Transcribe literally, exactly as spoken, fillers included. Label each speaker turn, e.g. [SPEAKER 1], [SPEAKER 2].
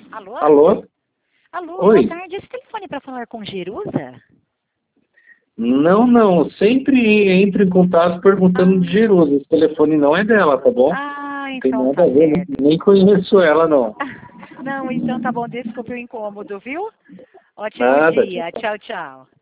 [SPEAKER 1] Alô?
[SPEAKER 2] Alô?
[SPEAKER 1] Alô,
[SPEAKER 2] Oi.
[SPEAKER 1] boa tarde. Esse telefone é para falar com Jerusa?
[SPEAKER 2] Não, não. Sempre entre em contato perguntando
[SPEAKER 1] Ah.
[SPEAKER 2] de Jerusa. Esse telefone não é dela, tá bom?
[SPEAKER 1] Ah,
[SPEAKER 2] Não tem
[SPEAKER 1] então
[SPEAKER 2] nada
[SPEAKER 1] tá
[SPEAKER 2] a ver, nem,
[SPEAKER 1] certo.
[SPEAKER 2] nem conheço ela, não.
[SPEAKER 1] Não, então tá bom. Desculpe o incômodo, viu? Ótimo
[SPEAKER 2] Nada, tchau,
[SPEAKER 1] dia.
[SPEAKER 2] tchau.
[SPEAKER 1] Tchau, tchau.